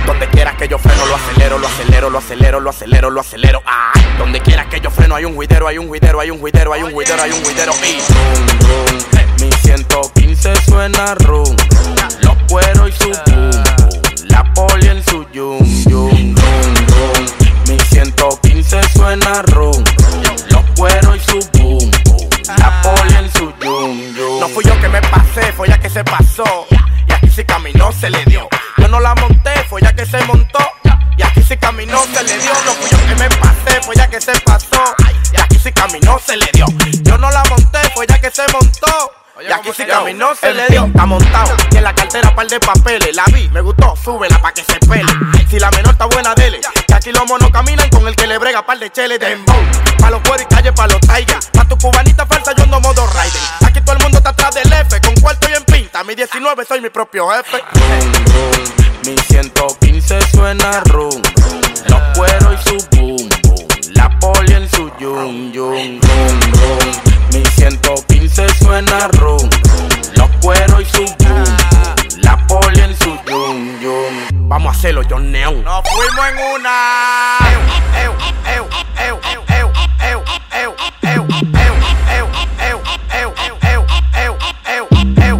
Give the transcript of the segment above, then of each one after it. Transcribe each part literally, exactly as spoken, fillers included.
Donde quiera que yo freno lo acelero, lo acelero, lo acelero, lo acelero, lo acelero. Ah, donde quiera que yo freno hay un juidero, hay un juidero, hay un juidero, hay un juidero, hay un juidero. Y rum, rum, mi ciento quince suena rum, los cueros y su boom, boom. La poli en su yum, yum, rum, rum. Mi ciento quince suena rum, los cueros y su boom, boom. La poli en su yum, yum. No fui yo que me pasé, fue ella que se pasó. Y aquí si caminó se le dio. Yo no la monté, fue ella que se montó. Y aquí si caminó se le dio. No fui yo que me pasé, fue ella que se pasó. Y aquí si caminó se le dio. Yo no la monté, fue ella que se montó. Y aquí si caminó se le dio. Está montado y en la cartera par de papeles. La vi, me gustó, súbela pa' que se pele. Si la menor está buena, dele. Que aquí los monos caminan con el que le brega par de cheles de dembow. Pa' los cueros y calle, pa' los tigers. Pa' tu cubanita falsa yo ando modo rider. Aquí todo el mundo está atrás del F. Con cuarto y en pinta, mi diecinueve soy mi propio jefe. Rum, rum, mi ciento quince suena rum, los cueros y su boom, boom. La poli en su yum, yum, rum, rum. Mi ciento quince suena rum, los cueros y su boom, boom. La poli en su yum, yum. Vamos a hacerlo, John Neon. Nos fuimos en una. Eu, eu, eu, eu, eu, eu, eu, eu, eu, eu, eu, eu, eu, eu, eu, eu.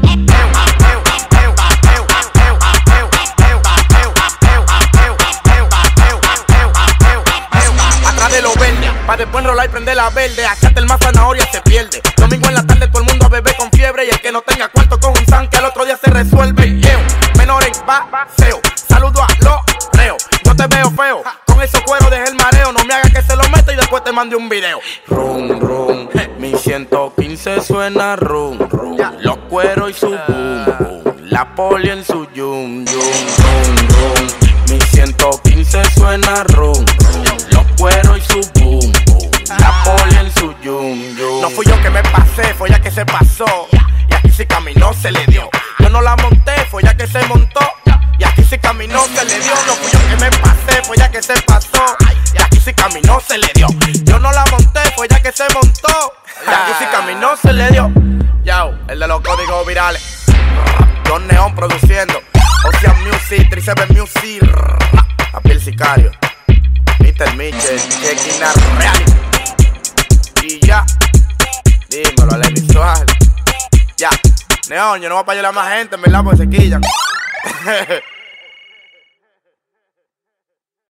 Atrás de lo verde, pa' después enrolar y prender la verde. Acá el más zanahoria se pierde. Domingo en la tarde todo el mundo a beber con fiebre. Y el que no tenga cuarto con un san que al otro día se resuelve. Yo, menor en paseo, saludo a los reos. Yo te veo feo, con esos cueros deje el mareo. No me hagas que se lo meta y después te mande un video. Rum, rum, mi ciento quince suena rum, rum. Los cueros y su boom, boom. La poli en su yum, yum, rum, rum. Mi ciento quince suena rum, los cueros y su boom, boom. La poli en su yum, yum. No fui yo que me pasé, fue ella que se pasó. Y aquí si caminó se le dio. Yo no la monté, fue ella que se montó. Y aquí si caminó se le dio. No fui yo que me pasé, fue ella que se pasó. Y aquí si caminó se le dio. Yo no la monté, fue ella que se montó. Y aquí si caminó se le dio. Yo, el de los códigos virales. John Neon produciendo. Ocean Music, tres siete Music. Papi el sicario, mister Mitchell, Chequina Real. Y ya, dímelo, Lenny Suárez. Ya, Neon, yo no voy a para allá a más gente, en verdad, porque se quillan.